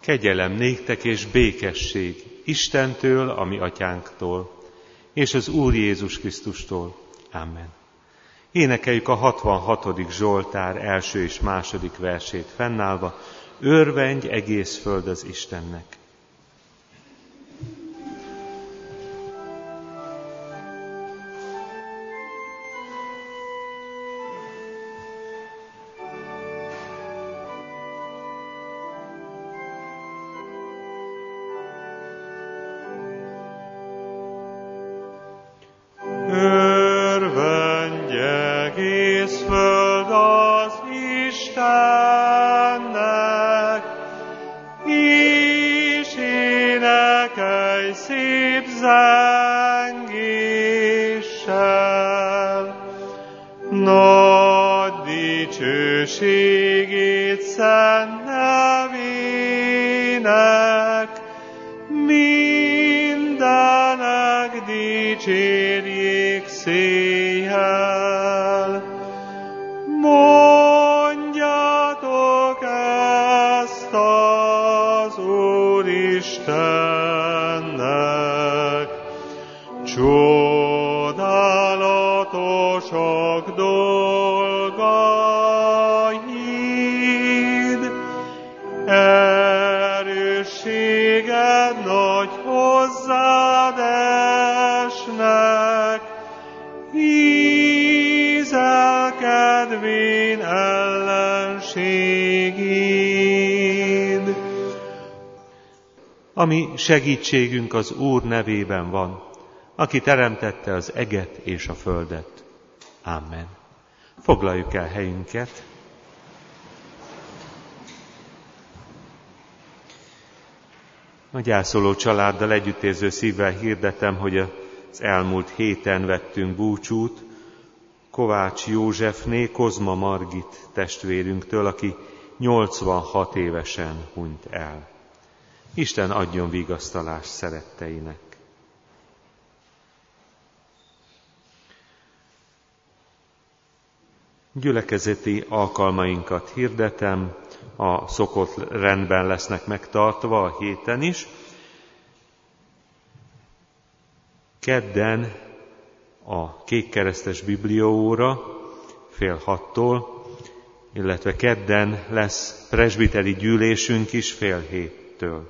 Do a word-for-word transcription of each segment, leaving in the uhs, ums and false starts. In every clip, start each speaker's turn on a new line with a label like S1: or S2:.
S1: Kegyelem néktek és békesség Istentől, a mi atyánktól, és az Úr Jézus Krisztustól. Amen. Énekeljük a hatvanhatodik Zsoltár első és második versét fennállva. Örvendj egész föld az Istennek! Ami segítségünk az Úr nevében van, aki teremtette az eget és a földet. Amen. Foglaljuk el helyünket. A gyászoló családdal együttérző szívvel hirdetem, hogy az elmúlt héten vettünk búcsút Kovács Józsefné Kozma Margit testvérünktől, aki nyolcvanhat évesen hunyt el. Isten adjon vigasztalást szeretteinek. Gyülekezeti alkalmainkat hirdetem, a szokott rendben lesznek megtartva a héten is. Kedden a kékkeresztes bibliaóra fél hattól, illetve kedden lesz presbiteri gyűlésünk is fél héttől.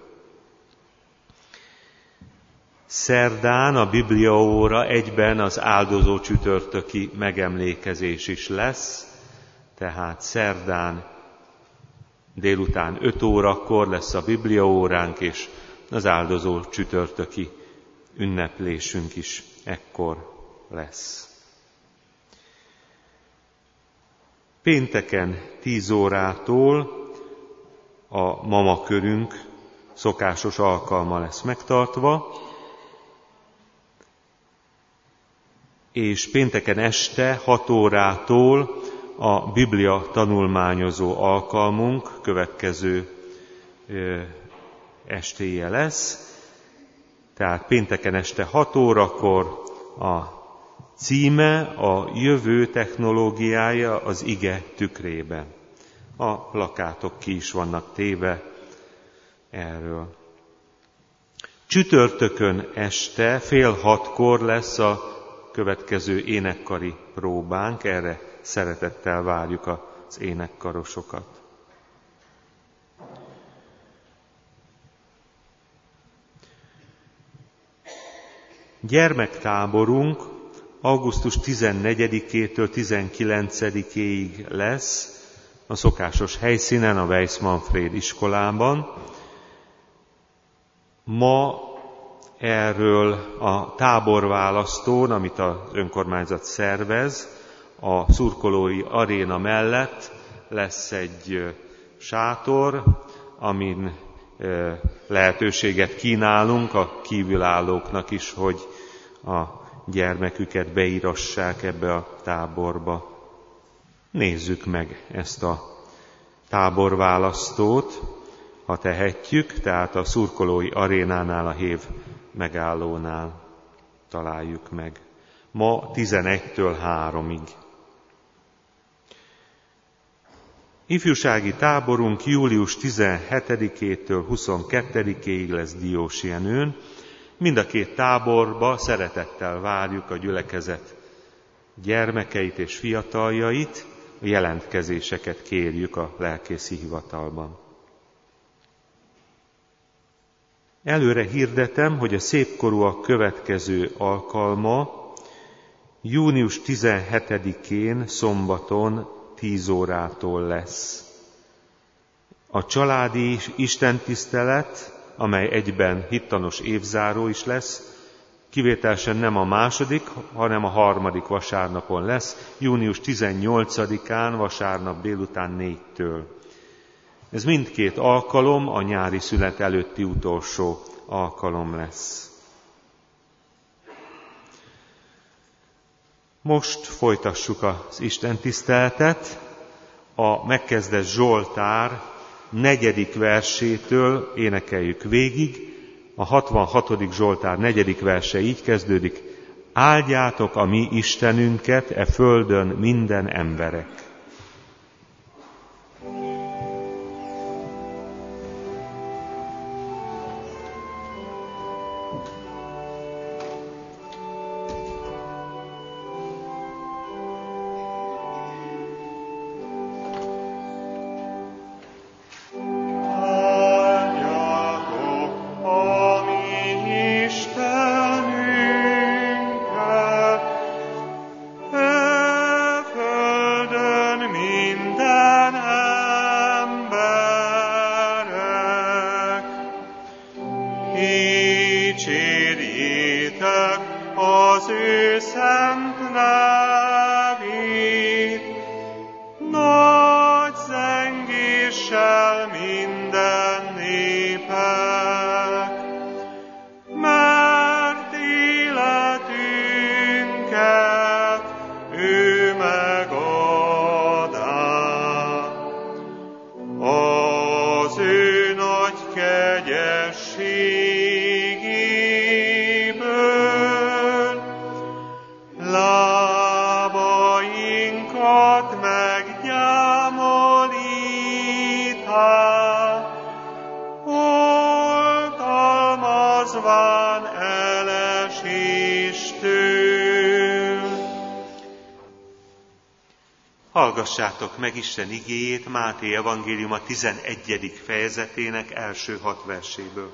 S1: Szerdán a bibliaóra egyben az áldozó csütörtöki megemlékezés is lesz, tehát szerdán délután öt órakor lesz a bibliaóránk, és az áldozó csütörtöki ünneplésünk is ekkor lesz. Pénteken tíz órától a mamakörünk szokásos alkalma lesz megtartva, és pénteken este hat órától a Biblia tanulmányozó alkalmunk következő ö, estéje lesz. Tehát pénteken este hat órakor a címe a jövő technológiája az ige tükrében. A plakátok ki is vannak téve erről. Csütörtökön este fél hatkor lesz a következő énekkari próbánk, erre szeretettel várjuk az énekkarosokat. Gyermektáborunk augusztus tizennegyedikétől tizenkilencedikéig lesz a szokásos helyszínen, a Weiss Manfréd iskolában. Ma erről a táborválasztón, amit az önkormányzat szervez, a szurkolói aréna mellett lesz egy sátor, amin lehetőséget kínálunk a kívülállóknak is, hogy a gyermeküket beírassák ebbe a táborba. Nézzük meg ezt a táborválasztót, ha tehetjük, tehát a szurkolói arénánál, a Hév megállónál találjuk meg. Ma tizenegytől háromig. Ifjúsági táborunk július tizenhetedikétől huszonkettedikéig lesz Diósjenőn. Mind a két táborba szeretettel várjuk a gyülekezet gyermekeit és fiataljait, a jelentkezéseket kérjük a lelkészi hivatalban. Előre hirdetem, hogy a szépkorúak következő alkalma június tizenhetedikén szombaton tíz órától lesz. A családi istentisztelet, amely egyben hittanos évzáró is lesz, kivételesen nem a második, hanem a harmadik vasárnapon lesz, június tizennyolcadikán vasárnap délután négytől. Ez mindkét alkalom a nyári szünet előtti utolsó alkalom lesz. Most folytassuk az istentiszteletet. A megkezdett Zsoltár negyedik versétől énekeljük végig. A hatvanhatodik Zsoltár negyedik verse így kezdődik: áldjátok a mi Istenünket e földön minden emberek. Hallgassátok meg Isten igéjét Máté evangéliuma tizenegyedik fejezetének első hat verséből.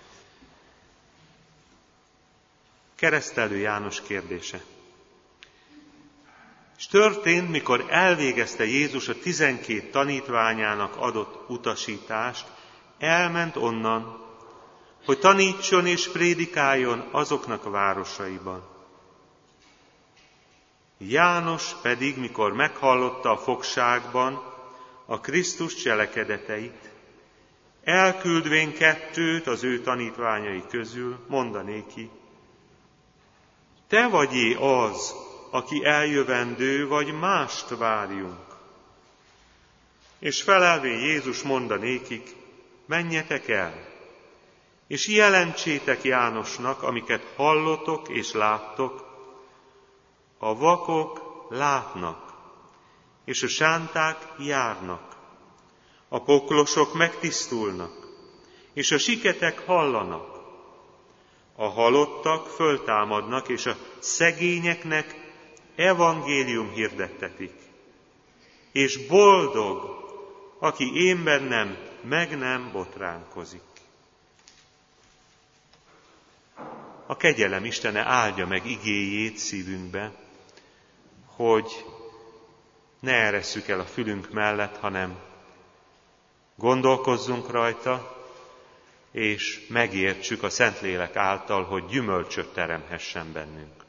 S1: Keresztelő János kérdése. És történt, mikor elvégezte Jézus a tizenkét tanítványának adott utasítást, elment onnan, hogy tanítson és prédikáljon azoknak a városaiban. János pedig, mikor meghallotta a fogságban a Krisztus cselekedeteit, elküldvén kettőt az ő tanítványai közül, mondanéki: te vagy-e az, aki eljövendő, vagy mást várjunk? És felelvén Jézus mondanékik: menjetek el, és jelentsétek Jánosnak, amiket hallotok és láttok. A vakok látnak, és a sánták járnak, a poklosok megtisztulnak, és a siketek hallanak, a halottak föltámadnak, és a szegényeknek evangélium hirdettetik. És boldog, aki én bennem meg nem botránkozik. A kegyelem Istene áldja meg igéjét szívünkbe, hogy ne eresszük el a fülünk mellett, hanem gondolkozzunk rajta, és megértsük a Szentlélek által, hogy gyümölcsöt teremhessen bennünk.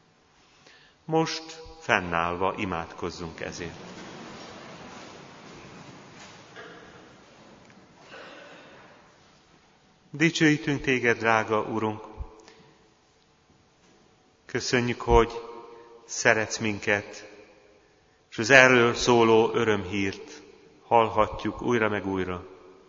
S1: Most fennállva imádkozzunk ezért. Dicsőítünk téged, drága Urunk! Köszönjük, hogy szeretsz minket, és az erről szóló örömhírt hallhatjuk újra meg újra.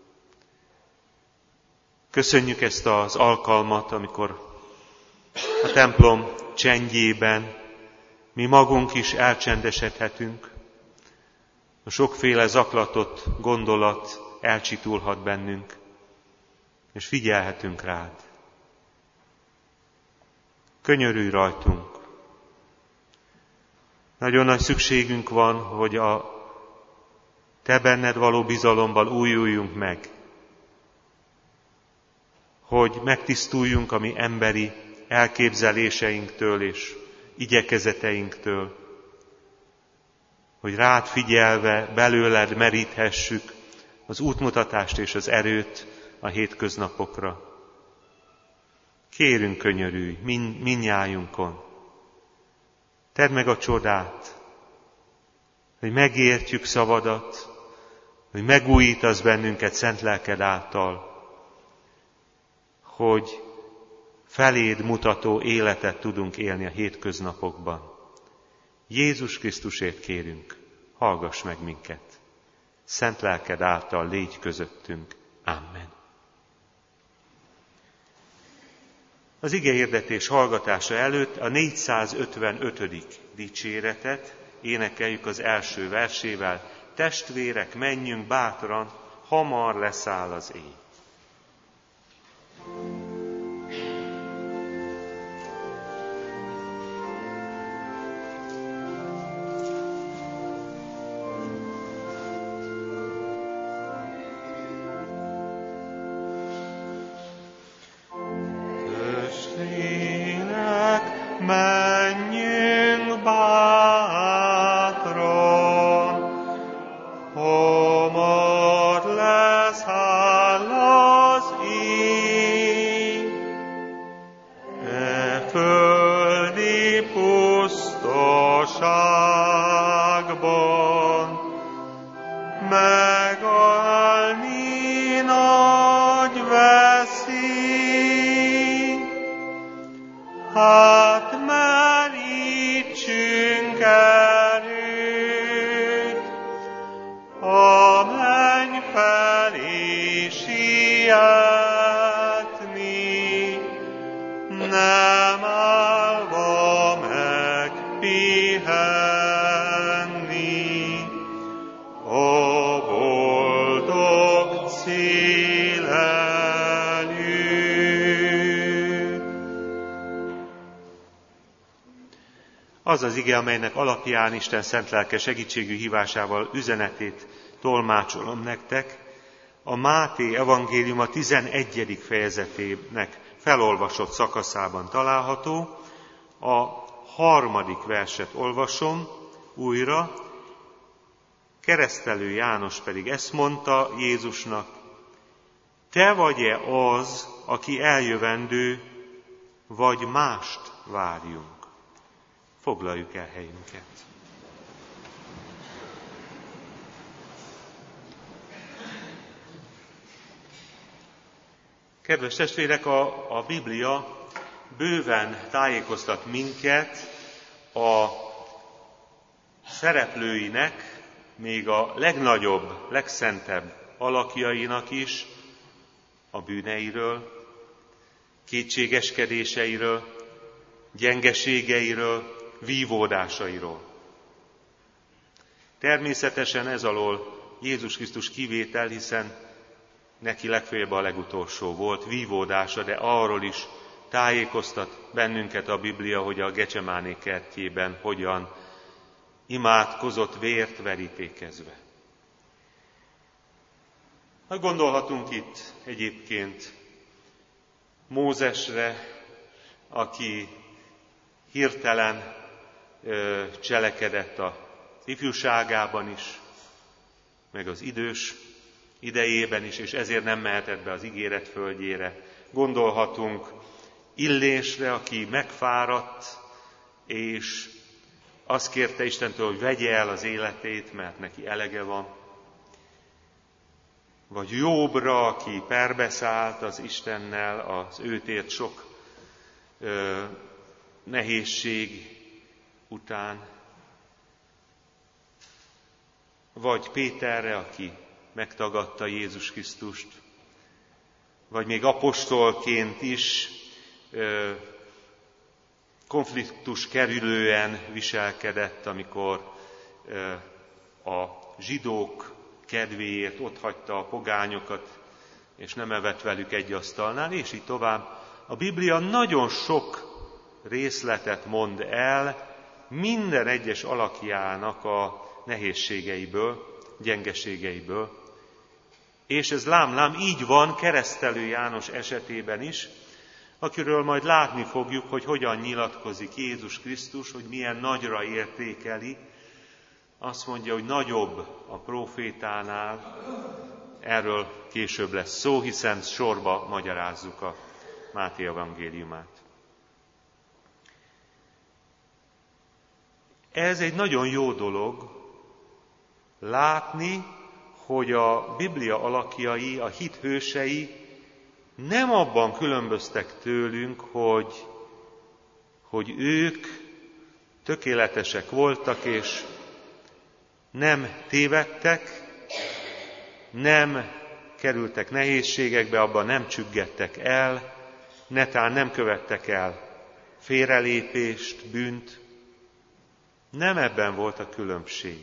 S1: Köszönjük ezt az alkalmat, amikor a templom csendjében mi magunk is elcsendesedhetünk, A sokféle zaklatott gondolat elcsitulhat bennünk, és figyelhetünk rád. Könyörülj rajtunk. Nagyon nagy szükségünk van, hogy a te benned való bizalomban újuljunk meg, hogy megtisztuljunk a mi emberi elképzeléseinktől és igyekezeteinktől, hogy rád figyelve belőled meríthessük az útmutatást és az erőt a hétköznapokra. Kérünk, könyörülj min- mindnyájunkon. Tedd meg a csodát, hogy megértjük szavadat, hogy megújítasz bennünket szent lelked által, hogy feléd mutató életet tudunk élni a hétköznapokban. Jézus Krisztusért kérünk, hallgass meg minket. Szent lelked által légy közöttünk. Amen. Az igehirdetés hallgatása előtt a négyszázötvenötödik dicséretet énekeljük az első versével. Testvérek, menjünk bátran, hamar leszáll az éj. Az az ige, amelynek alapján Isten szent lelke segítségű hívásával üzenetét tolmácsolom nektek, a Máté evangélium a tizenegyedik fejezetének felolvasott szakaszában található. A harmadik verset olvasom újra. Keresztelő János pedig ezt mondta Jézusnak: te vagy-e az, aki eljövendő, vagy mást várjunk? Foglaljuk el helyünket. Kedves testvérek, a, a Biblia bőven tájékoztat minket a szereplőinek, még a legnagyobb, legszentebb alakjainak is a bűneiről, kétségeskedéseiről, gyengeségeiről, vívódásairól. Természetesen ez alól Jézus Krisztus kivétel, hiszen neki legfeljebb a legutolsó volt vívódása, de arról is tájékoztat bennünket a Biblia, hogy a Gecsemáné kertjében hogyan imádkozott vért verítékezve. Gondolhatunk itt egyébként Mózesre, aki hirtelen ö, cselekedett az ifjúságában is, meg az idős idejében is, és ezért nem mehetett be az ígéret földjére. Gondolhatunk Illésre, aki megfáradt, és azt kérte Istentől, hogy vegye el az életét, mert neki elege van. Vagy Jóbra, aki perbeszállt az Istennel, az őt ért sok ö, nehézség után. Vagy Péterre, aki megtagadta Jézus Krisztust. Vagy még apostolként is ö, konfliktus kerülően viselkedett, amikor ö, a zsidók kedvéért otthagyta a pogányokat, és nem evett velük egy asztalnál, és így tovább. A Biblia nagyon sok részletet mond el minden egyes alakjának a nehézségeiből, gyengeségeiből. És ez lám-lám így van Keresztelő János esetében is, akiről majd látni fogjuk, hogy hogyan nyilatkozik Jézus Krisztus, hogy milyen nagyra értékeli. Azt mondja, hogy nagyobb a prófétánál, erről később lesz szó, hiszen sorba magyarázzuk a Máté evangéliumát. Ez egy nagyon jó dolog látni, hogy a Biblia alakjai, a hit hősei nem abban különböztek tőlünk, hogy, hogy ők tökéletesek voltak, és nem tévedtek, nem kerültek nehézségekbe, abban nem csüggedtek el, netán nem követtek el félrelépést, bűnt. Nem ebben volt a különbség.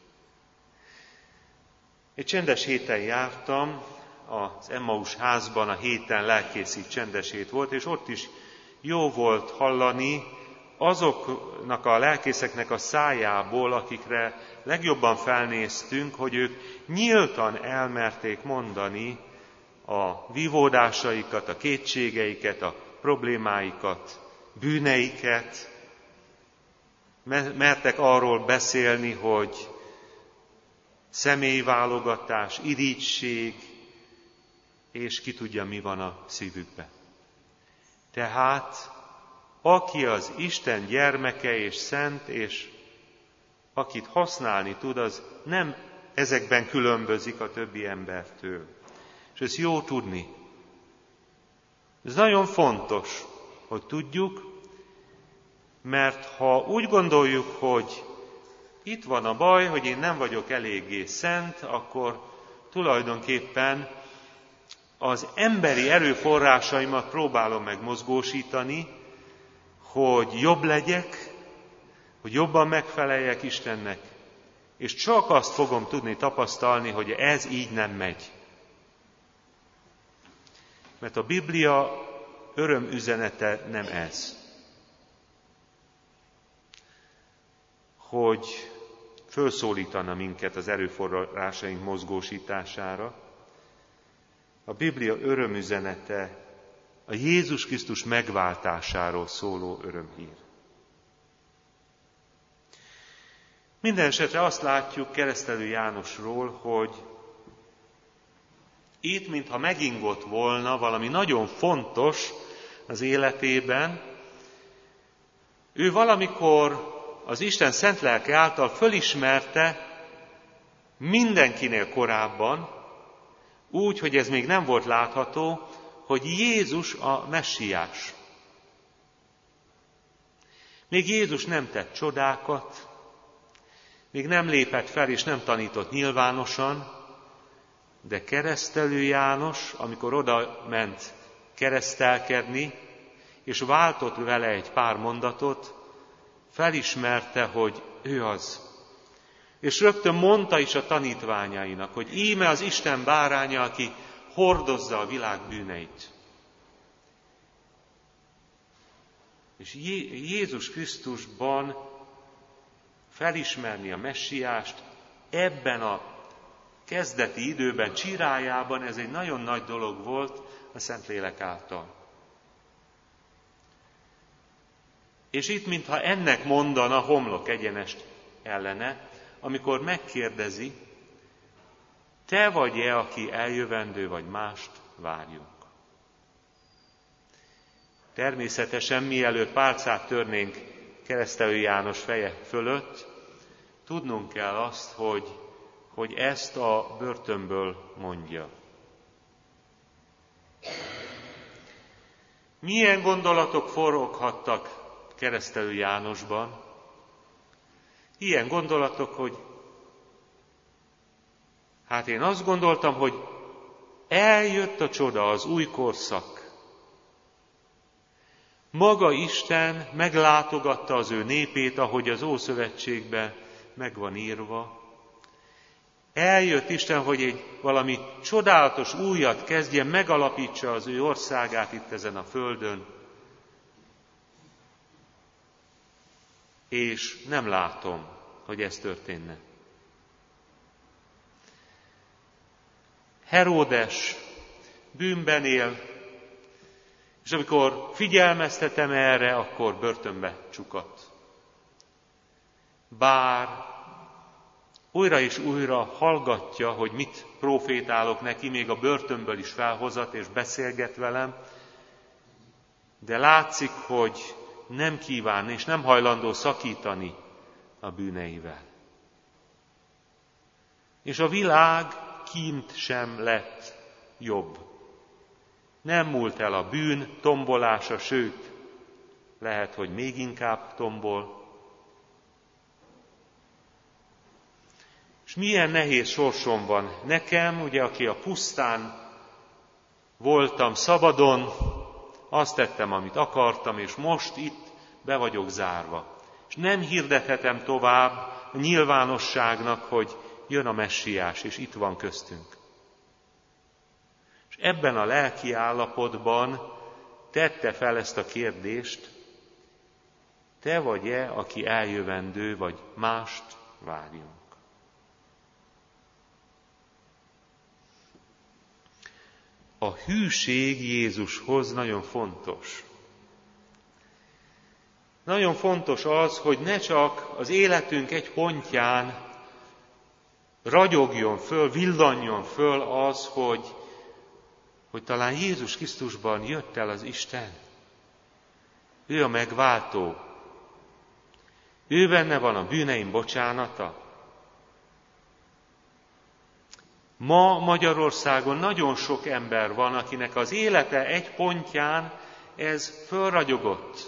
S1: Egy csendes héten jártam, az Emmaus házban a héten lelkészi csendes hét volt, és ott is jó volt hallani azoknak a lelkészeknek a szájából, akikre legjobban felnéztünk, hogy ők nyíltan elmerték mondani a vívódásaikat, a kétségeiket, a problémáikat, bűneiket, mertek arról beszélni, hogy személyválogatás, irigység, és ki tudja, mi van a szívükben. Tehát, aki az Isten gyermeke és szent, és akit használni tud, az nem ezekben különbözik a többi embertől. És ez jó tudni. Ez nagyon fontos, hogy tudjuk, mert ha úgy gondoljuk, hogy itt van a baj, hogy én nem vagyok eléggé szent, akkor tulajdonképpen az emberi erőforrásaimat próbálom meg mozgósítani, hogy jobb legyek, hogy jobban megfeleljek Istennek, és csak azt fogom tudni tapasztalni, hogy ez így nem megy. Mert a Biblia örömüzenete nem ez. Hogy fölszólítana minket az erőforrásaink mozgósítására. A Biblia örömüzenete a Jézus Krisztus megváltásáról szóló örömhír. Minden esetre azt látjuk Keresztelő Jánosról, hogy itt, mintha megingott volna valami nagyon fontos az életében, ő valamikor az Isten szent lelke által fölismerte mindenkinél korábban, úgy, hogy ez még nem volt látható, hogy Jézus a messiás. Még Jézus nem tett csodákat, még nem lépett fel és nem tanított nyilvánosan, de Keresztelő János, amikor oda ment keresztelkedni, és váltott vele egy pár mondatot, felismerte, hogy ő az. És rögtön mondta is a tanítványainak, hogy íme az Isten báránya, aki hordozza a világ bűneit. És Jézus Krisztusban felismerni a messiást ebben a kezdeti időben, csirájában, ez egy nagyon nagy dolog volt a Szentlélek által. És itt, mintha ennek mondana homlok egyenest ellene, amikor megkérdezi, te vagy-e, aki eljövendő, vagy mást várjunk. Természetesen, mielőtt pálcát törnénk Keresztelő János feje fölött, tudnunk kell azt, hogy, hogy ezt a börtönből mondja. Milyen gondolatok foroghattak Keresztelő Jánosban? Ilyen gondolatok, hogy hát én azt gondoltam, hogy eljött a csoda, az új korszak. Maga Isten meglátogatta az ő népét, ahogy az Ószövetségben meg van írva, Eljött Isten, hogy egy valami csodálatos újat kezdjen, megalapítsa az ő országát itt ezen a földön. És nem látom, hogy ez történne. Heródes bűnben él, és amikor figyelmeztetem erre, akkor börtönbe csukat. Bár újra és újra hallgatja, hogy mit profétálok neki, még a börtönből is felhozat és beszélget velem, de látszik, hogy nem kíván és nem hajlandó szakítani a bűneivel. És a világ kint sem lett jobb. Nem múlt el a bűn tombolása, sőt, lehet, hogy még inkább tombol. És milyen nehéz sorsom van nekem, ugye, aki a pusztán voltam szabadon, azt tettem, amit akartam, és most itt be vagyok zárva. És nem hirdethetem tovább a nyilvánosságnak, hogy jön a messiás, és itt van köztünk. És ebben a lelki állapotban tette fel ezt a kérdést, te vagy-e, aki eljövendő, vagy mást várjunk. A hűség Jézushoz nagyon fontos. Nagyon fontos az, hogy ne csak az életünk egy pontján ragyogjon föl, villanjon föl az, hogy, hogy talán Jézus Krisztusban jött el az Isten. Ő a megváltó. Ő benne van a bűneim bocsánata. Ma Magyarországon nagyon sok ember van, akinek az élete egy pontján ez fölragyogott.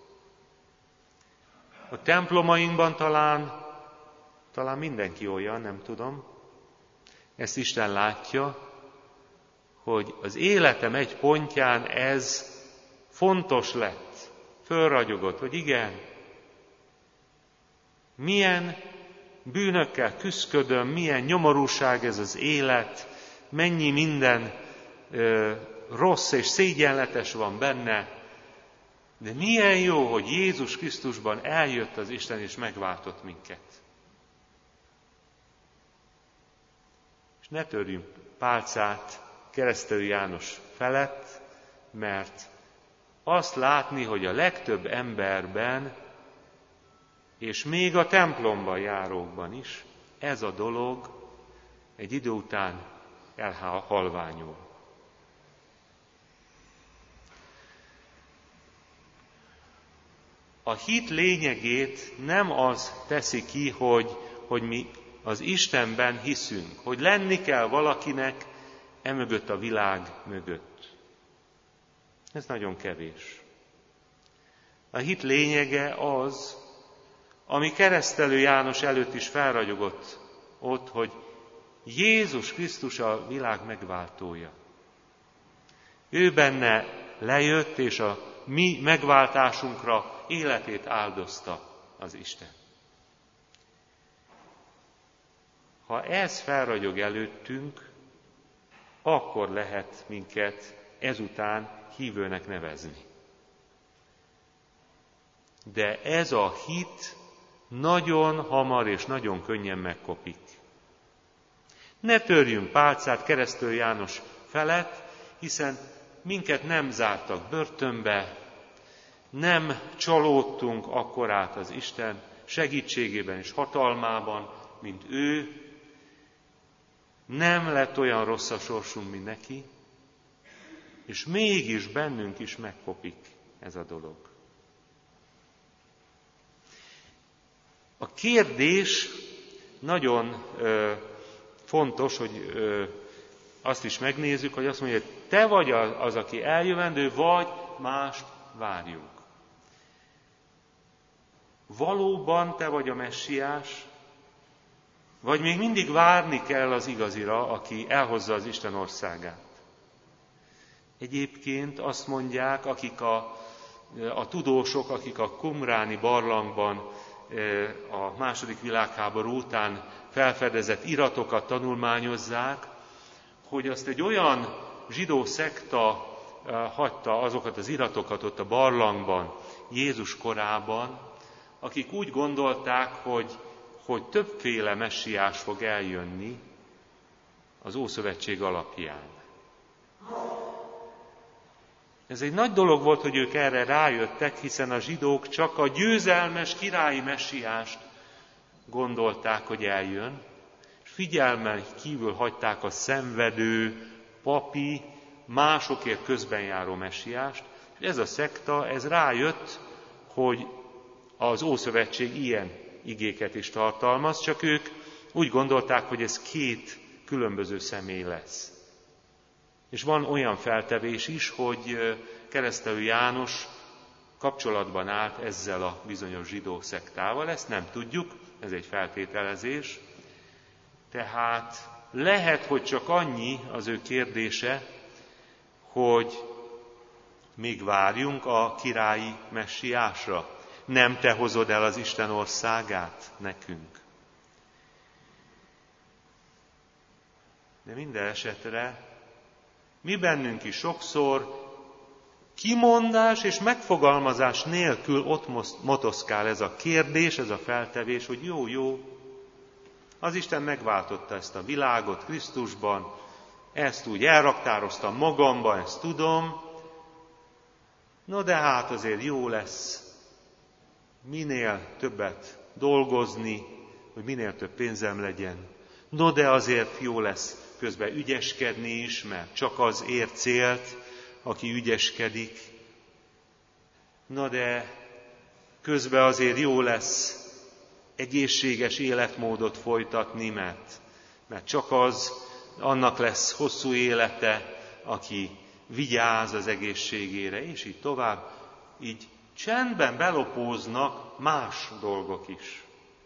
S1: A templomainkban talán, talán mindenki olyan, nem tudom. Ezt Isten látja, hogy az életem egy pontján ez fontos lett, fölragyogott, hogy igen, milyen bűnökkel küszködöm, milyen nyomorúság ez az élet, mennyi minden ö, rossz és szégyenletes van benne, de milyen jó, hogy Jézus Krisztusban eljött az Isten és megváltott minket. És ne törjünk pálcát Keresztelő János felett, mert azt látni, hogy a legtöbb emberben, és még a templomban járókban is ez a dolog egy idő után elhalványul. A hit lényegét nem az teszi ki, hogy, hogy mi az Istenben hiszünk, hogy lenni kell valakinek emögött a világ mögött. Ez nagyon kevés. A hit lényege az, ami Keresztelő János előtt is felragyogott ott, hogy Jézus Krisztus a világ megváltója. Ő benne lejött, és a mi megváltásunkra életét áldozta az Isten. Ha ez felragyog előttünk, akkor lehet minket ezután hívőnek nevezni. De ez a hit nagyon hamar és nagyon könnyen megkopik. Ne törjünk pálcát Keresztelő János felett, hiszen minket nem zártak börtönbe, nem csalódtunk akkorát az Isten segítségében és hatalmában, mint ő, nem lett olyan rossz a sorsunk, mint neki, és mégis bennünk is megkopik ez a dolog. A kérdés nagyon ö, fontos, hogy ö, azt is megnézzük, hogy azt mondja, hogy te vagy az, aki eljövendő, vagy mást várjunk. Valóban te vagy a messiás, vagy még mindig várni kell az igazira, aki elhozza az Isten országát. Egyébként azt mondják, akik a, a tudósok, akik a qumráni barlangban a második világháború után felfedezett iratokat tanulmányozzák, hogy azt egy olyan zsidó szekta hagyta azokat az iratokat ott a barlangban, Jézus korában, akik úgy gondolták, hogy, hogy többféle messiás fog eljönni az Ószövetség alapján. Ez egy nagy dolog volt, hogy ők erre rájöttek, hiszen a zsidók csak a győzelmes királyi messiást gondolták, hogy eljön, és figyelmen kívül hagyták a szenvedő, papi, másokért közben járó messiást, és ez a szekta, ez rájött, hogy az Ószövetség ilyen igéket is tartalmaz, csak ők úgy gondolták, hogy ez két különböző személy lesz. És van olyan feltevés is, hogy Keresztelő János kapcsolatban állt ezzel a bizonyos zsidó szektával, ezt nem tudjuk, ez egy feltételezés. Tehát lehet, hogy csak annyi az ő kérdése, hogy még várjunk a királyi messiásra. Nem te hozod el az Isten országát nekünk. De minden esetre mi bennünk is sokszor kimondás és megfogalmazás nélkül ott motoszkál ez a kérdés, ez a feltevés, hogy jó, jó, az Isten megváltotta ezt a világot Krisztusban, ezt úgy elraktároztam magamba, ezt tudom, no de hát azért jó lesz minél többet dolgozni, hogy minél több pénzem legyen. No de azért jó lesz közben ügyeskedni is, mert csak az ér célt, aki ügyeskedik. Na de közben azért jó lesz egészséges életmódot folytatni, mert, mert csak az, annak lesz hosszú élete, aki vigyáz az egészségére, és így tovább. Így csendben belopóznak más dolgok is.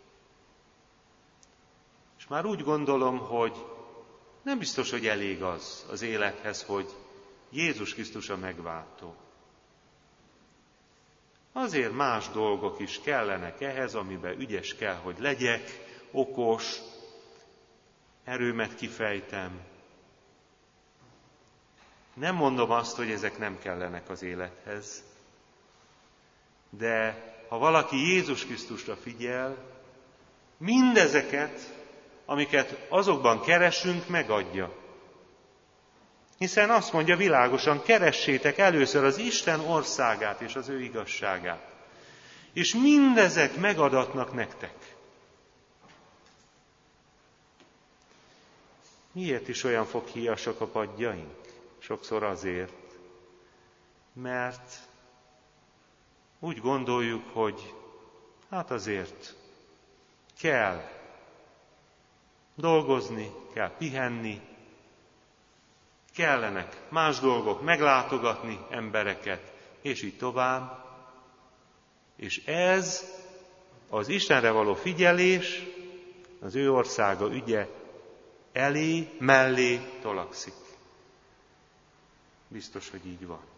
S1: És már úgy gondolom, hogy nem biztos, hogy elég az az élethez, hogy Jézus Krisztus a megváltó. Azért más dolgok is kellenek ehhez, amiben ügyes kell, hogy legyek, okos, erőmet kifejtem. Nem mondom azt, hogy ezek nem kellenek az élethez, de ha valaki Jézus Krisztusra figyel, mindezeket, amiket azokban keresünk, megadja. Hiszen azt mondja világosan, keressétek először az Isten országát és az ő igazságát. És mindezek megadatnak nektek. Miért is olyan foghíjasak a padjaink? Sokszor azért, mert úgy gondoljuk, hogy hát azért kell dolgozni, kell pihenni, kellenek más dolgok, meglátogatni embereket, és így tovább. És ez az Istenre való figyelés, az ő országa ügye elé, mellé tolakszik. Biztos, hogy így van.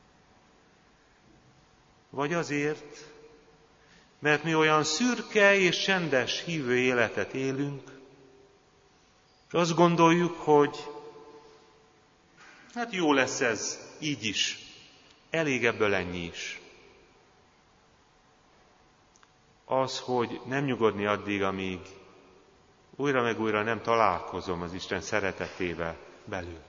S1: Vagy azért, mert mi olyan szürke és csendes hívő életet élünk, és azt gondoljuk, hogy hát jó lesz ez így is, elég ebből ennyi is. Az, hogy nem nyugodni addig, amíg újra meg újra nem találkozom az Isten szeretetével belül.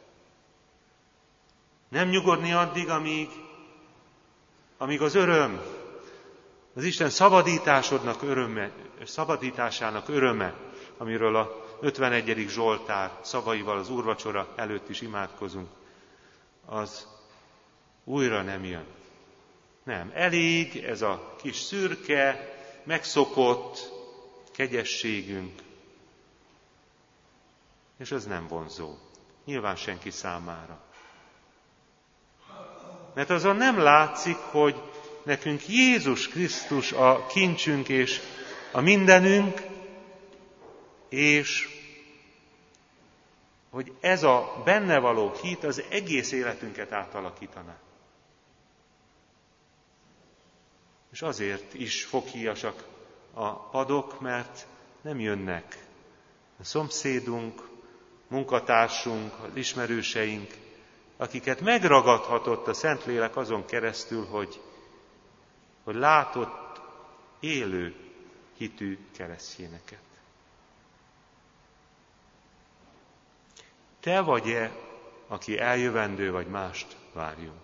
S1: Nem nyugodni addig, amíg, amíg az öröm, az Isten szabadításodnak öröme, szabadításának öröme, amiről a ötvenegyedik Zsoltár szavaival az úrvacsora előtt is imádkozunk, az újra nem jön. Nem, elég ez a kis szürke, megszokott kegyességünk, és ez nem vonzó. Nyilván senki számára. Mert azon nem látszik, hogy nekünk Jézus Krisztus a kincsünk és a mindenünk, és hogy ez a benne való hit az egész életünket átalakítaná. És azért is foghíjasak a padok, mert nem jönnek. A szomszédunk, munkatársunk, az ismerőseink, akiket megragadhatott a Szentlélek azon keresztül, hogy, hogy látott élő hitű keresztényeket. Te vagy-e, aki eljövendő, vagy mást várjunk?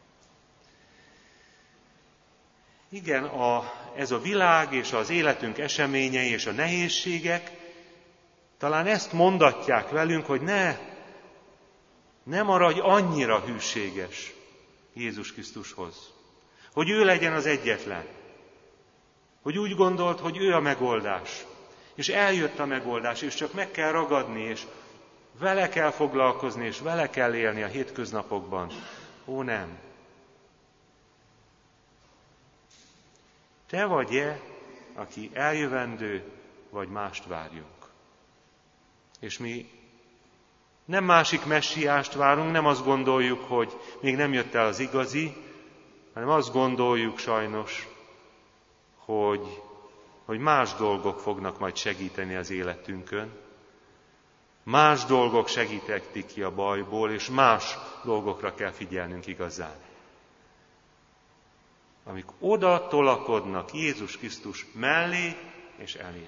S1: Igen, a, ez a világ és az életünk eseményei és a nehézségek talán ezt mondatják velünk, hogy ne, ne maradj annyira hűséges Jézus Krisztushoz, hogy ő legyen az egyetlen, hogy úgy gondolt, hogy ő a megoldás, és eljött a megoldás, és csak meg kell ragadni, és vele kell foglalkozni, és vele kell élni a hétköznapokban. Ó, nem! Te vagy-e, aki eljövendő, vagy mást várjunk? És mi nem másik messiást várunk, nem azt gondoljuk, hogy még nem jött el az igazi, hanem azt gondoljuk sajnos, hogy, hogy más dolgok fognak majd segíteni az életünkön. Más dolgok segíthetik ki a bajból, és más dolgokra kell figyelnünk igazán. Amik oda tolakodnak Jézus Krisztus mellé és elé.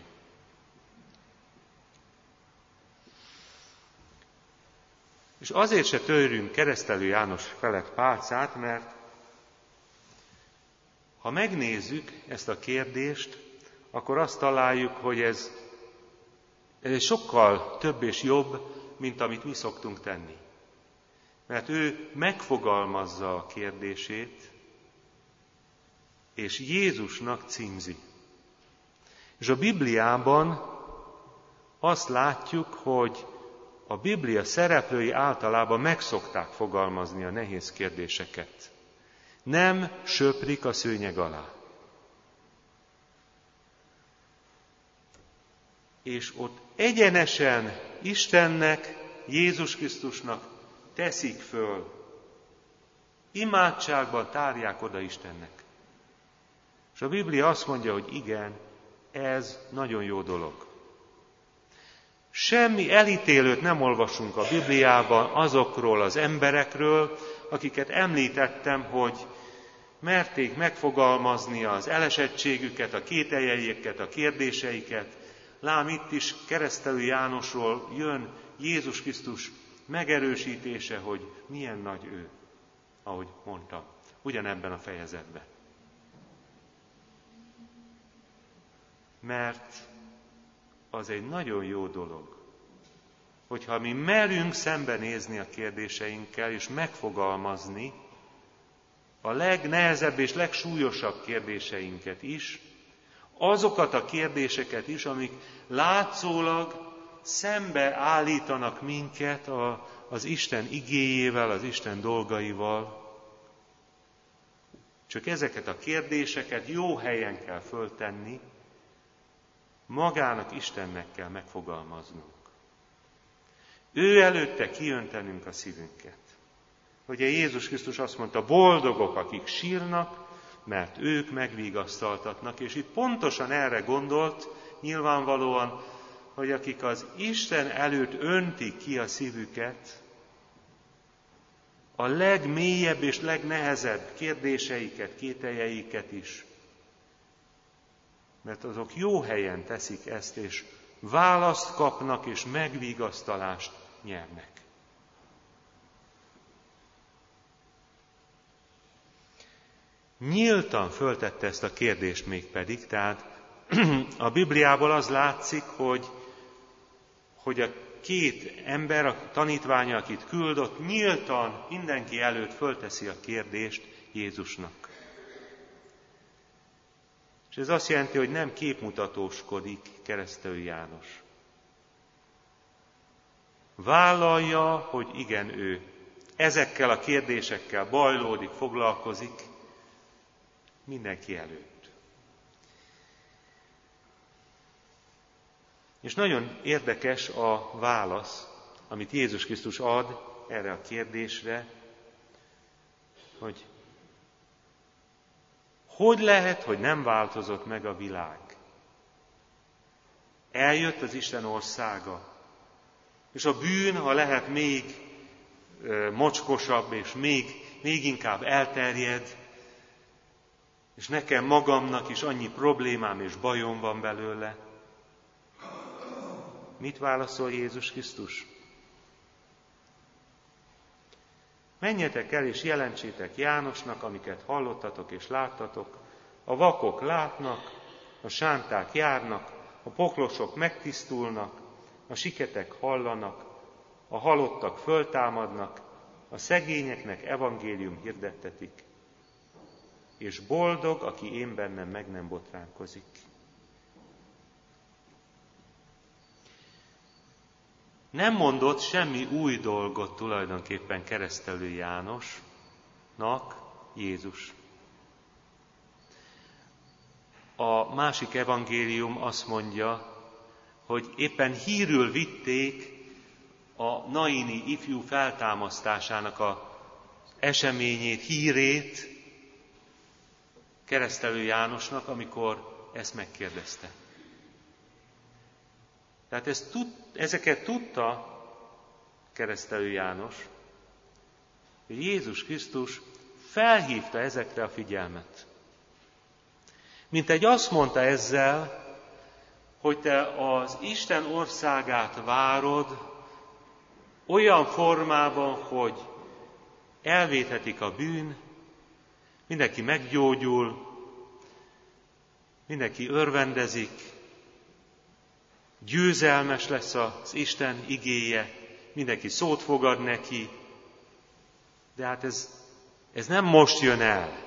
S1: És azért se törjünk Keresztelő János felett pálcát, mert ha megnézzük ezt a kérdést, akkor azt találjuk, hogy ez, ez sokkal több és jobb, mint amit mi szoktunk tenni. Mert ő megfogalmazza a kérdését, és Jézusnak címzi. És a Bibliában azt látjuk, hogy a Biblia szereplői általában megszokták fogalmazni a nehéz kérdéseket. Nem söprik a szőnyeg alá. És ott egyenesen Istennek, Jézus Krisztusnak teszik föl. Imádságban tárják oda Istennek. És a Biblia azt mondja, hogy igen, ez nagyon jó dolog. Semmi elítélőt nem olvasunk a Bibliában azokról az emberekről, akiket említettem, hogy merték megfogalmazni az elesettségüket, a kételjeiket, a kérdéseiket. Lám itt is Keresztelő Jánosról jön Jézus Krisztus megerősítése, hogy milyen nagy ő, ahogy mondtam, ugyanebben a fejezetben. Mert az egy nagyon jó dolog, hogyha mi merünk szembenézni a kérdéseinkkel, és megfogalmazni a legnehezebb és legsúlyosabb kérdéseinket is, azokat a kérdéseket is, amik látszólag szembe állítanak minket a, az Isten igéjével, az Isten dolgaival. Csak ezeket a kérdéseket jó helyen kell föltenni, magának Istennek kell megfogalmaznunk. Ő előtte kijöntenünk a szívünket. Ugye Jézus Krisztus azt mondta, boldogok, akik sírnak, mert ők megvigasztaltatnak, és itt pontosan erre gondolt, nyilvánvalóan, hogy akik az Isten előtt öntik ki a szívüket, a legmélyebb és legnehezebb kérdéseiket, kételjeiket is, mert azok jó helyen teszik ezt, és választ kapnak, és megvigasztalást nyernek. Nyíltan föltette ezt a kérdést mégpedig, tehát a Bibliából az látszik, hogy, hogy a két ember, a tanítványa, akit küldött, nyíltan mindenki előtt fölteszi a kérdést Jézusnak. És ez azt jelenti, hogy nem képmutatóskodik Keresztelő János. Vállalja, hogy igen, ő ezekkel a kérdésekkel bajlódik, foglalkozik mindenki előtt. És nagyon érdekes a válasz, amit Jézus Krisztus ad erre a kérdésre, hogy hogy lehet, hogy nem változott meg a világ? Eljött az Isten országa. És a bűn, ha lehet, még mocskosabb, és még, még inkább elterjed, és nekem magamnak is annyi problémám és bajom van belőle. Mit válaszol Jézus Krisztus? Menjetek el és jelentsétek Jánosnak, amiket hallottatok és láttatok. A vakok látnak, a sánták járnak, a poklosok megtisztulnak, a siketek hallanak, a halottak föltámadnak, a szegényeknek evangélium hirdettetik. És boldog, aki én bennem meg nem botránkozik. Nem mondott semmi új dolgot tulajdonképpen Keresztelő Jánosnak Jézus. A másik evangélium azt mondja, hogy éppen hírül vitték a naini ifjú feltámasztásának az eseményét, hírét Keresztelő Jánosnak, amikor ezt megkérdezte. Tehát ezt tud, ezeket tudta Keresztelő János, hogy Jézus Krisztus felhívta ezekre a figyelmet. Mint egy azt mondta ezzel, hogy te az Isten országát várod olyan formában, hogy elvéthetik a bűn, mindenki meggyógyul, mindenki örvendezik, győzelmes lesz az Isten igéje, mindenki szót fogad neki, de hát ez, ez nem most jön el.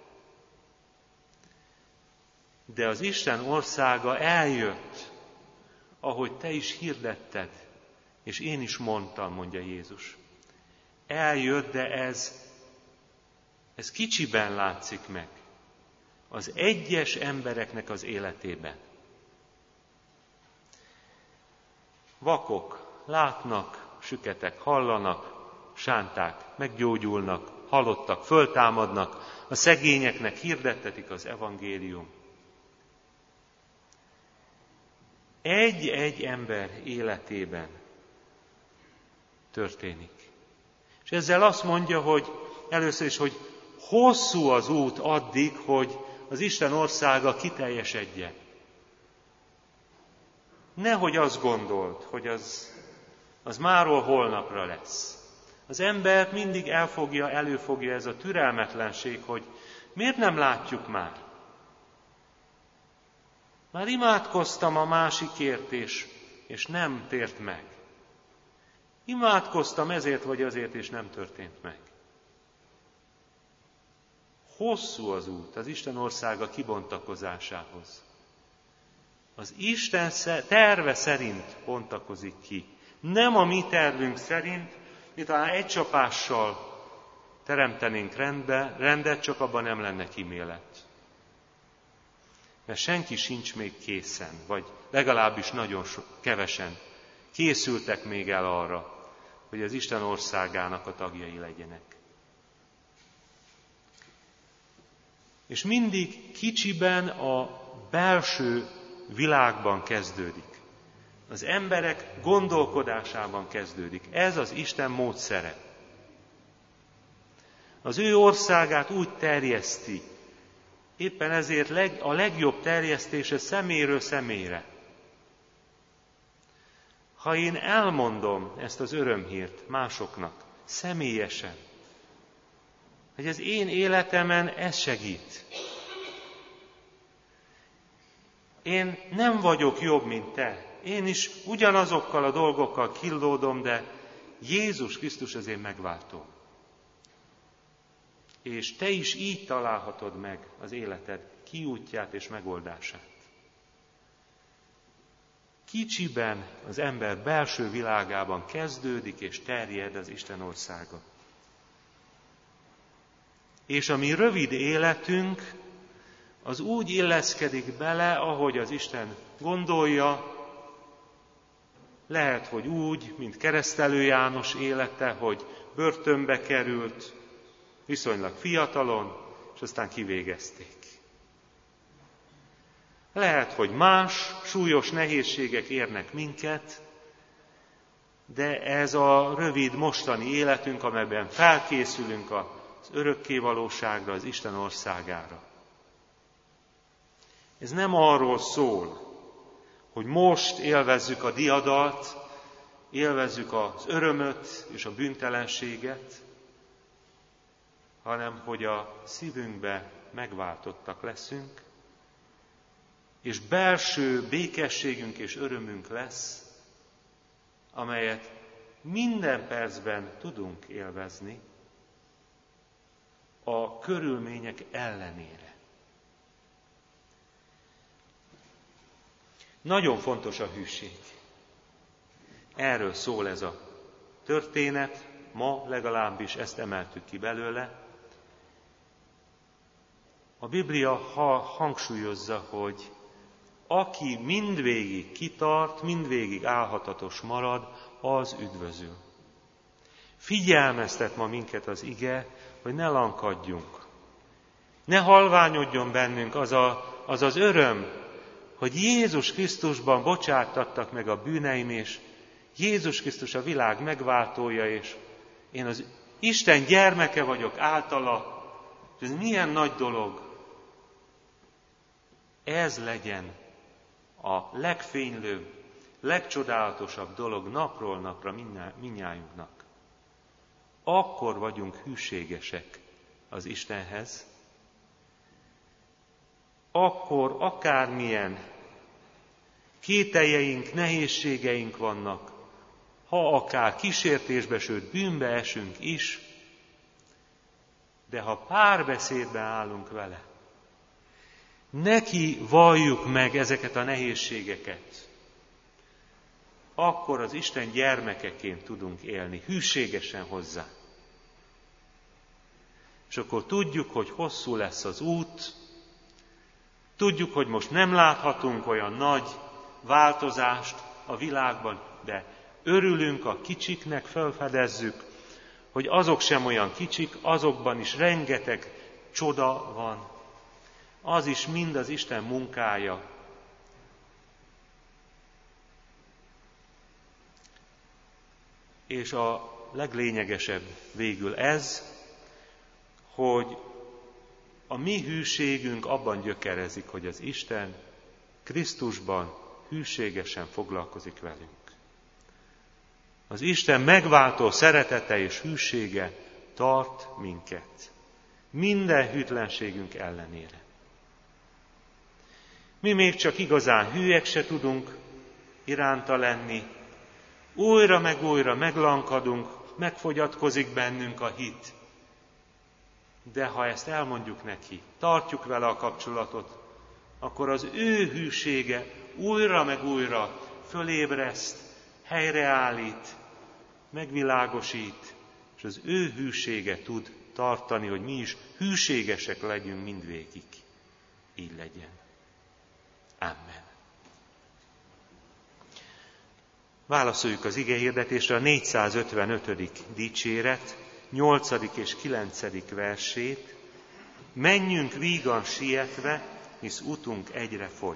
S1: De az Isten országa eljött, ahogy te is hirdetted, és én is mondtam, mondja Jézus. Eljött, de ez, ez kicsiben látszik meg az egyes embereknek az életében. Vakok látnak, süketek hallanak, sánták meggyógyulnak, halottak föltámadnak, a szegényeknek hirdettetik az evangélium. Egy-egy ember életében történik. És ezzel azt mondja, hogy először is, hogy hosszú az út addig, hogy az Isten országa kiteljesedjen. Nehogy azt gondold, hogy az, az máról holnapra lesz. Az ember mindig elfogja, előfogja ez a türelmetlenség, hogy miért nem látjuk már? Már imádkoztam a másikért, és, és nem tért meg. Imádkoztam ezért vagy azért, és nem történt meg. Hosszú az út az Isten országa kibontakozásához. Az Isten terve szerint bontakozik ki. Nem a mi tervünk szerint, mi talán egy csapással teremtenénk rendbe, rendet, csak abban nem lenne kímélet. Mert senki sincs még készen, vagy legalábbis nagyon so, kevesen készültek még el arra, hogy az Isten országának a tagjai legyenek. És mindig kicsiben a belső világban kezdődik. Az emberek gondolkodásában kezdődik. Ez az Isten módszere. Az ő országát úgy terjeszti, éppen ezért a legjobb terjesztése szeméről személyre. Ha én elmondom ezt az örömhírt másoknak, személyesen, hogy az én életemen ez segít. Én nem vagyok jobb, mint te. Én is ugyanazokkal a dolgokkal killódom, de Jézus Krisztus az én megváltóm. És te is így találhatod meg az életed kiútját és megoldását. Kicsiben az ember belső világában kezdődik és terjed az Isten országa. És a mi rövid életünk az úgy illeszkedik bele, ahogy az Isten gondolja, lehet, hogy úgy, mint Keresztelő János élete, hogy börtönbe került, viszonylag fiatalon, és aztán kivégezték. Lehet, hogy más súlyos nehézségek érnek minket, de ez a rövid mostani életünk, amelyben felkészülünk az örökké valóságra, az Isten országára. Ez nem arról szól, hogy most élvezzük a diadalt, élvezzük az örömöt és a bűntelenséget, hanem hogy a szívünkbe megváltottak leszünk, és belső békességünk és örömünk lesz, amelyet minden percben tudunk élvezni a körülmények ellenére. Nagyon fontos a hűség. Erről szól ez a történet, ma legalábbis ezt emeltük ki belőle. A Biblia hangsúlyozza, hogy aki mindvégig kitart, mindvégig álhatatos marad, az üdvözül. Figyelmeztet ma minket az ige, hogy ne lankadjunk. Ne halványodjon bennünk az, a, az az öröm, hogy Jézus Krisztusban bocsáttattak meg a bűneim, és Jézus Krisztus a világ megváltója, és én az Isten gyermeke vagyok általa, és ez milyen nagy dolog. Ez legyen a legfénylőbb, legcsodálatosabb dolog napról napra mindnyájunknak. Akkor vagyunk hűségesek az Istenhez, akkor akármilyen kételjeink, nehézségeink vannak, ha akár kísértésbe, sőt bűnbe esünk is, de ha párbeszédben állunk vele, neki valljuk meg ezeket a nehézségeket, akkor az Isten gyermekeként tudunk élni, hűségesen hozzá. És akkor tudjuk, hogy hosszú lesz az út, tudjuk, hogy most nem láthatunk olyan nagy változást a világban, de örülünk a kicsiknek, felfedezzük, hogy azok sem olyan kicsik, azokban is rengeteg csoda van. Az is mind az Isten munkája. És a leglényegesebb végül ez, hogy a mi hűségünk abban gyökerezik, hogy az Isten Krisztusban hűségesen foglalkozik velünk. Az Isten megváltó szeretete és hűsége tart minket, minden hűtlenségünk ellenére. Mi még csak igazán hűek se tudunk iránta lenni, újra meg újra meglankadunk, megfogyatkozik bennünk a hit. De ha ezt elmondjuk neki, tartjuk vele a kapcsolatot, akkor az ő hűsége újra meg újra fölébreszt, helyreállít, megvilágosít, és az ő hűsége tud tartani, hogy mi is hűségesek legyünk mindvégig. Így legyen. Amen. Válaszoljuk az igehirdetésre a négyszázötvenötödik dicséret, nyolcadik és kilencedik versét. Menjünk vígan sietve, hisz utunk egyre fogy.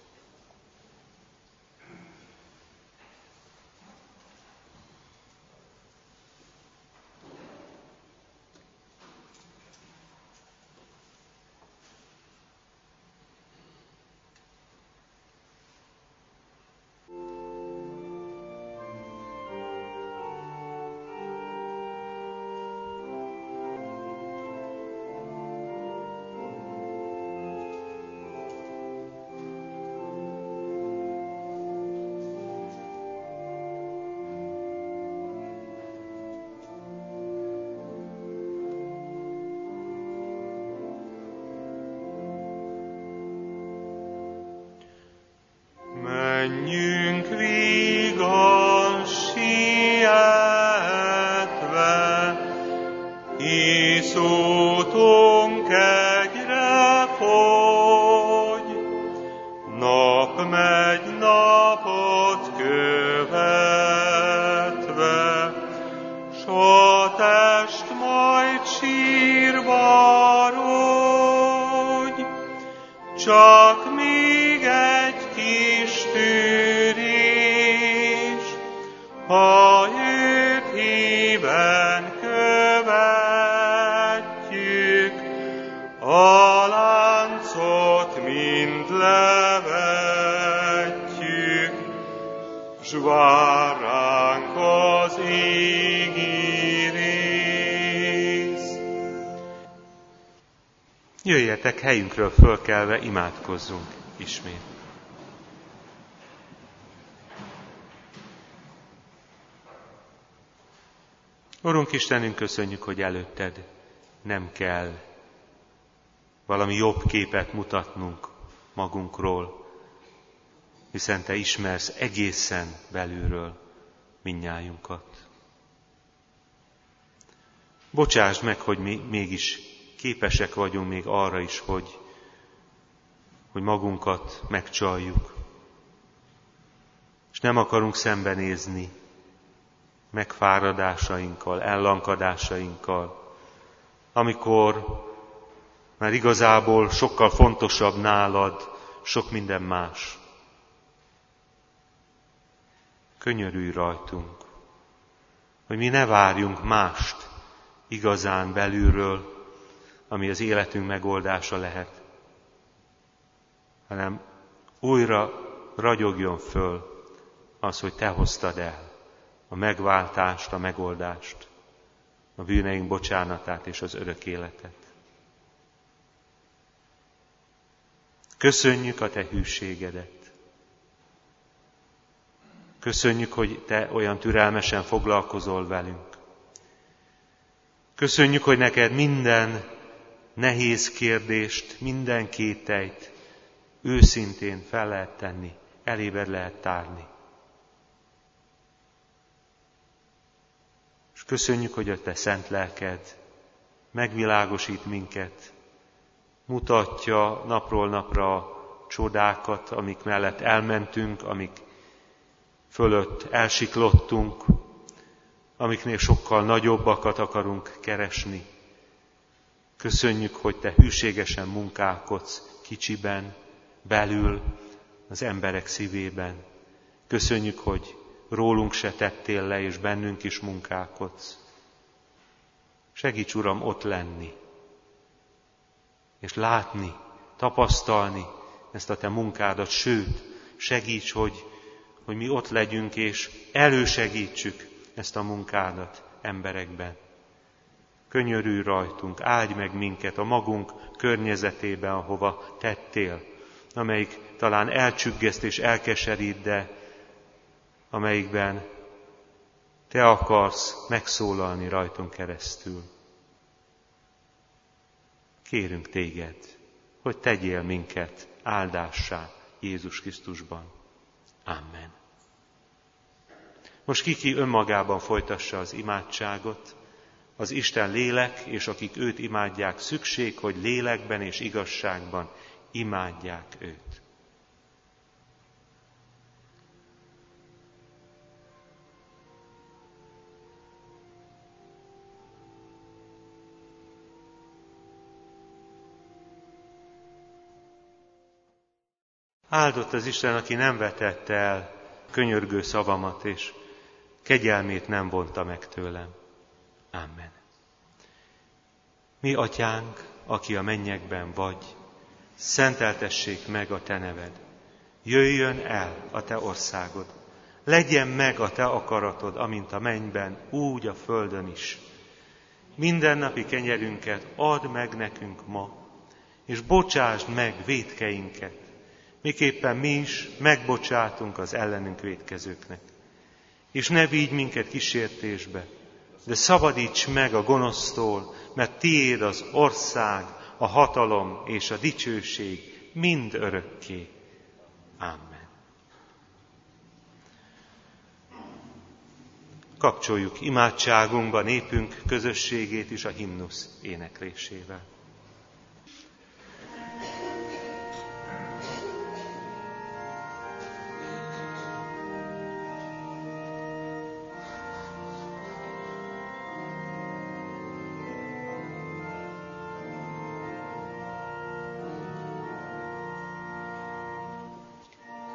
S2: Menjünk vígan sietve, hisz útunk egyre fogy. Nap megy napot követve, s a test majd sírva rogy, csak míg kis tűrés, ha őt híven követjük, a láncot mind levetjük, s vár ránk az égi rész.
S1: Jöjjetek, helyünkről fölkelve imádkozzunk ismét. Urunk Istenünk, köszönjük, hogy előtted nem kell valami jobb képet mutatnunk magunkról, hiszen te ismersz egészen belülről mindnyájunkat. Bocsásd meg, hogy mi mégis képesek vagyunk még arra is, hogy, hogy magunkat megcsaljuk, és nem akarunk szembenézni megfáradásainkkal, ellankadásainkkal, amikor már igazából sokkal fontosabb nálad sok minden más. Könyörülj rajtunk, hogy mi ne várjunk mást igazán belülről, ami az életünk megoldása lehet, hanem újra ragyogjon föl az, hogy te hoztad el a megváltást, a megoldást, a bűneink bocsánatát és az örök életet. Köszönjük a te hűségedet. Köszönjük, hogy te olyan türelmesen foglalkozol velünk. Köszönjük, hogy neked minden nehéz kérdést, minden kételyt őszintén fel lehet tenni, elébed lehet tárni. És köszönjük, hogy a te szent lelked megvilágosít minket, mutatja napról napra a csodákat, amik mellett elmentünk, amik fölött elsiklottunk, amiknél sokkal nagyobbakat akarunk keresni. Köszönjük, hogy te hűségesen munkálkodsz kicsiben, belül, az emberek szívében. Köszönjük, hogy rólunk se tettél le, és bennünk is munkálkodsz. Segíts, Uram, ott lenni, és látni, tapasztalni ezt a te munkádat, sőt, segíts, hogy, hogy mi ott legyünk, és elősegítsük ezt a munkádat emberekben. Könyörülj rajtunk, áldj meg minket a magunk környezetében, ahova tettél, amelyik talán elcsüggeszt és elkeserít, de amelyikben te akarsz megszólalni rajtunk keresztül. Kérünk téged, hogy tegyél minket áldássá Jézus Krisztusban. Amen. Most kiki önmagában folytassa az imádságot, az Isten lélek, és akik őt imádják, szükség, hogy lélekben és igazságban imádják őt. Áldott az Isten, aki nem vetette el könyörgő szavamat, és kegyelmét nem vonta meg tőlem. Amen. Mi, Atyánk, aki a mennyekben vagy, szenteltessék meg a te neved. Jöjjön el a te országod. Legyen meg a te akaratod, amint a mennyben, úgy a földön is. Mindennapi kenyerünket add meg nekünk ma, és bocsásd meg vétkeinket, miképpen mi is megbocsátunk az ellenünk vétkezőknek. És ne vigy minket kísértésbe, de szabadíts meg a gonosztól, mert tiéd az ország, a hatalom és a dicsőség mind örökké. Amen. Kapcsoljuk imádságunkba népünk közösségét is a himnusz éneklésével.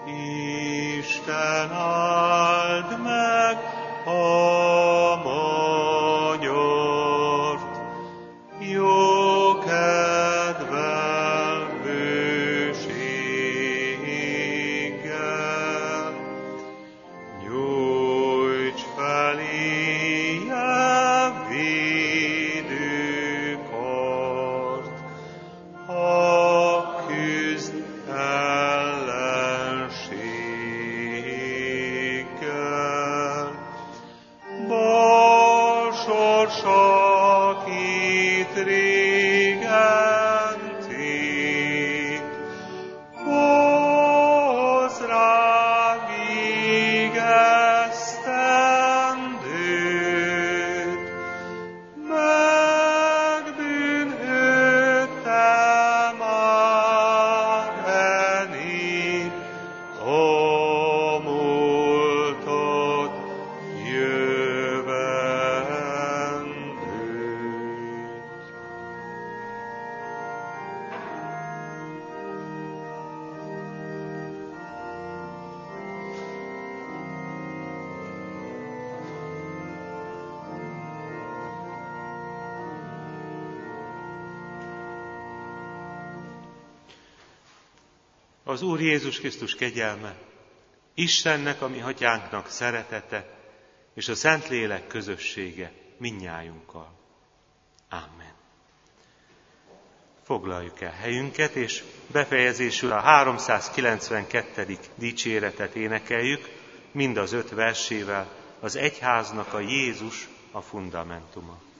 S2: Isten áld meg a magyart, jó kedvel, bőséggel, nyújts feléje védő kart, ha küzd ellenséggel. Bal sorsa itt régen tét, hoz rá végeztendőt, megbűnhődtem már e nép, a múltat, jövendőt.
S1: Az Úr Jézus Krisztus kegyelme, Istennek, a mi atyánknak szeretete, és a Szentlélek közössége mindnyájunkkal. Amen. Foglaljuk el helyünket, és befejezésül a háromszázkilencvenkettedik dicséretet énekeljük, mind az öt versével, az egyháznak a Jézus a fundamentuma.